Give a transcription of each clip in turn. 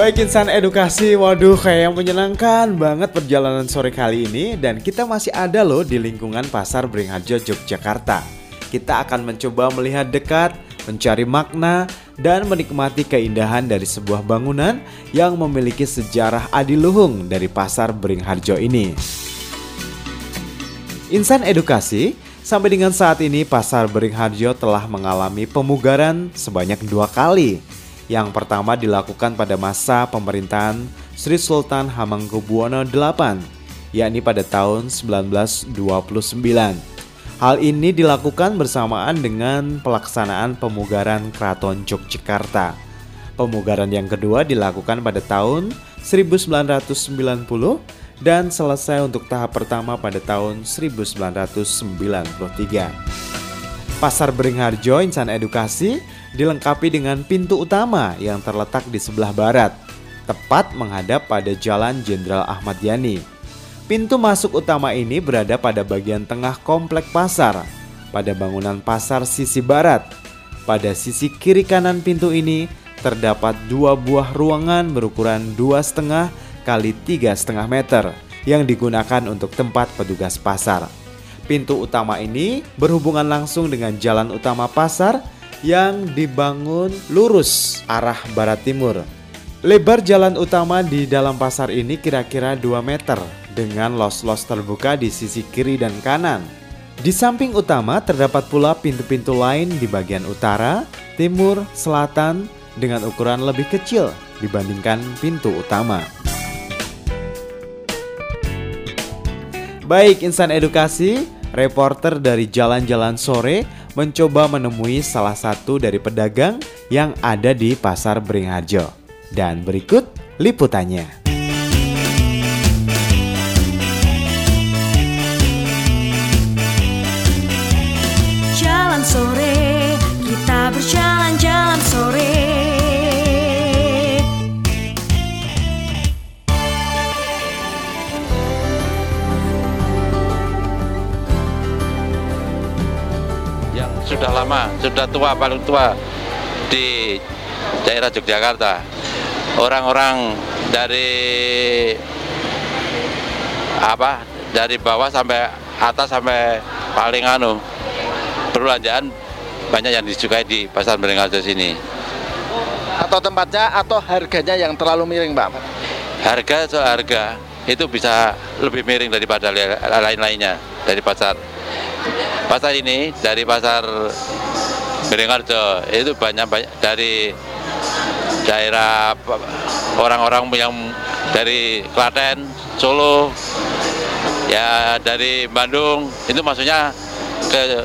Baik insan edukasi, waduh kayak menyenangkan banget perjalanan sore kali ini. Dan kita masih ada loh di lingkungan Pasar Beringharjo, Yogyakarta. Kita akan mencoba melihat dekat, mencari makna, dan menikmati keindahan dari sebuah bangunan yang memiliki sejarah adiluhung dari Pasar Beringharjo ini. Insan edukasi, sampai dengan saat ini Pasar Beringharjo telah mengalami pemugaran sebanyak 2 kali. Yang pertama dilakukan pada masa pemerintahan Sri Sultan Hamengkubuwono VIII, yakni pada tahun 1929. Hal ini dilakukan bersamaan dengan pelaksanaan pemugaran Keraton Yogyakarta. Pemugaran yang kedua dilakukan pada tahun 1990 dan selesai untuk tahap pertama pada tahun 1993. Pasar Beringharjo insan edukasi dilengkapi dengan pintu utama yang terletak di sebelah barat, tepat menghadap pada Jalan Jenderal Ahmad Yani. Pintu masuk utama ini berada pada bagian tengah komplek pasar, pada bangunan pasar sisi barat. Pada sisi kiri kanan pintu ini terdapat 2 buah ruangan berukuran 2,5 kali 3,5 meter yang digunakan untuk tempat petugas pasar. Pintu utama ini berhubungan langsung dengan jalan utama pasar yang dibangun lurus arah barat timur. Lebar jalan utama di dalam pasar ini kira-kira 2 meter dengan los-los terbuka di sisi kiri dan kanan. Di samping utama terdapat pula pintu-pintu lain di bagian utara, timur, selatan dengan ukuran lebih kecil dibandingkan pintu utama. Baik insan edukasi, reporter dari Jalan-Jalan Sore mencoba menemui salah satu dari pedagang yang ada di Pasar Beringharjo. Dan berikut liputannya. Jalan sore, kita berjalan-jalan sore. Sudah lama, sudah tua, paling tua di daerah Yogyakarta. Orang-orang dari bawah sampai atas sampai paling perbelanjaan banyak yang disukai di Pasar Beringharjo sini. Atau tempatnya atau harganya yang terlalu miring, Pak? Harga itu bisa lebih miring daripada lain-lainnya dari pasar. Pasar ini dari Pasar Beringharjo itu banyak dari daerah orang-orang yang dari Klaten, Solo, ya dari Bandung, itu maksudnya ke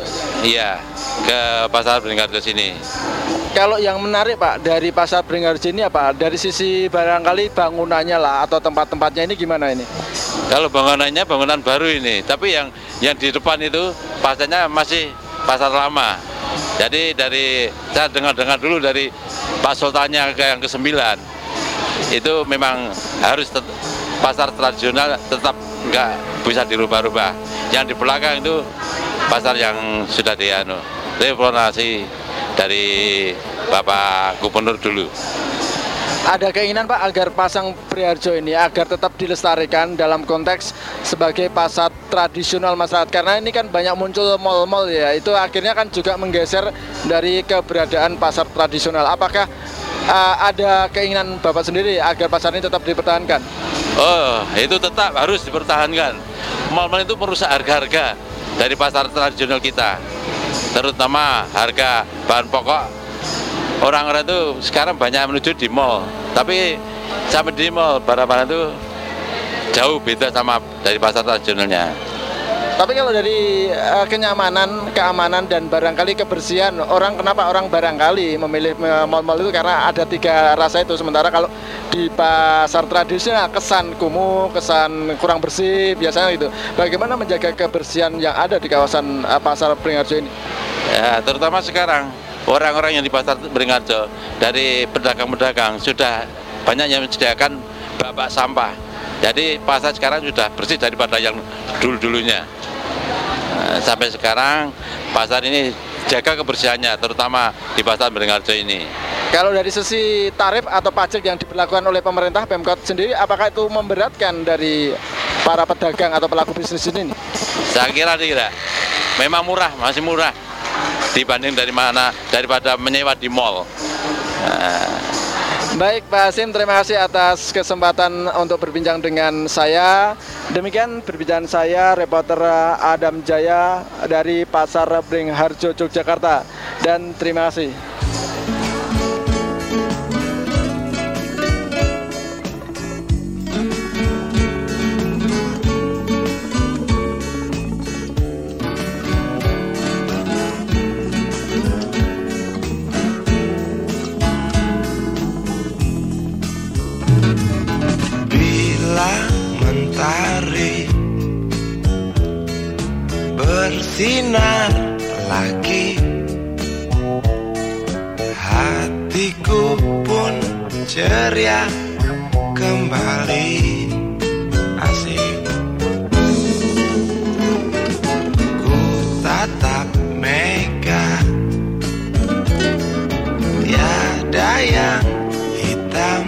Pasar Beringharjo sini. Kalau yang menarik Pak dari Pasar Beringharjo ini apa? Dari sisi barangkali bangunannya lah atau tempat-tempatnya ini gimana ini? Kalau bangunannya bangunan baru ini, tapi yang di depan itu pasarnya masih pasar lama. Jadi saya dengar dulu dari Pak Sultannya yang ke-9 itu memang harus pasar tradisional tetap nggak bisa dirubah-rubah. Yang di belakang itu pasar yang sudah reformasi dari Bapak Gubernur dulu. Ada keinginan Pak agar Pasar Beringharjo ini agar tetap dilestarikan dalam konteks sebagai pasar tradisional masyarakat, karena ini kan banyak muncul mal-mal ya, itu akhirnya kan juga menggeser dari keberadaan pasar tradisional. Apakah ada keinginan Bapak sendiri agar pasar ini tetap dipertahankan? Oh, itu tetap harus dipertahankan. Mal-mal itu merusak harga-harga dari pasar tradisional kita, terutama harga bahan pokok. Orang-orang itu sekarang banyak menuju di mall, tapi sampai di mall barang-barang itu jauh beda sama dari pasar tradisionalnya. Tapi kalau dari kenyamanan, keamanan dan barangkali kebersihan, kenapa orang barangkali memilih mall-mall itu karena ada 3 rasa itu. Sementara kalau di pasar tradisional kesan kumuh, kesan kurang bersih biasanya gitu. Bagaimana menjaga kebersihan yang ada di kawasan Pasar Beringharjo ini? Ya, terutama sekarang orang-orang yang di Pasar Beringharjo dari pedagang-pedagang sudah banyak yang menyediakan bak sampah. Jadi pasar sekarang sudah bersih daripada yang dulu-dulunya. Sampai sekarang pasar ini jaga kebersihannya, terutama di Pasar Beringharjo ini. Kalau dari sisi tarif atau pajak yang diberlakukan oleh pemerintah Pemkot sendiri, apakah itu memberatkan dari para pedagang atau pelaku bisnis ini? Saya kira tidak. Memang murah, masih murah dibanding daripada menyewa di mall. Baik Pak Hasim, terima kasih atas kesempatan untuk berbincang dengan saya. Demikian perbincangan saya, reporter Adam Jaya dari Pasar Beringharjo, Yogyakarta. Dan terima kasih. Mentari bersinar lagi, hatiku pun ceria kembali. Asik. Ku tatap mega, tiada yang hitam.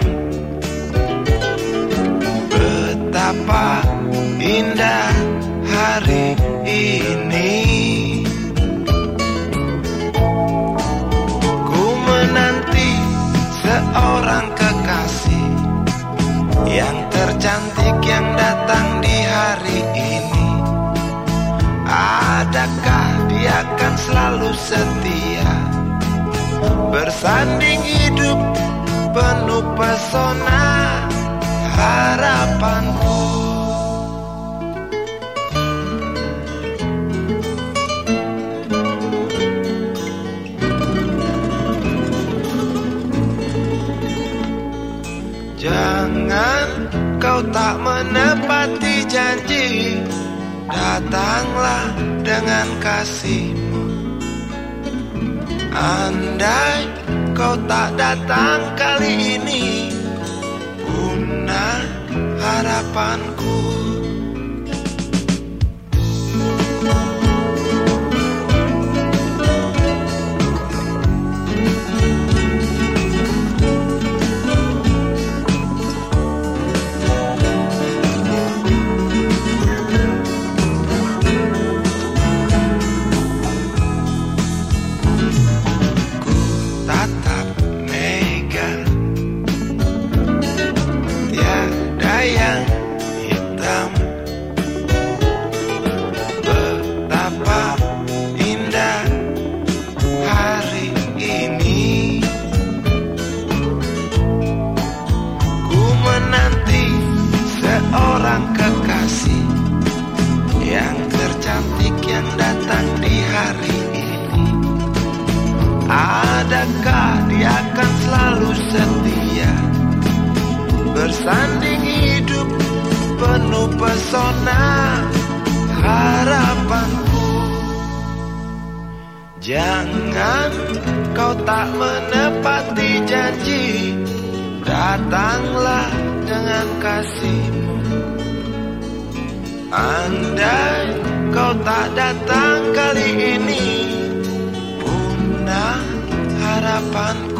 Betapa indah hari ini. Ku menanti seorang kekasih yang tercantik yang datang di hari ini. Adakah dia akan selalu setia, bersanding hidup penuh pesona harapanku. Jangan kau tak menepati janji, datanglah dengan kasihmu. Andai kau tak datang kali ini, punah harapanku. Adakah dia akan selalu setia, bersanding hidup penuh pesona harapanku. Jangan kau tak menepati janji, datanglah dengan kasihmu. Andai kau tak datang kali ini, punah harapanku.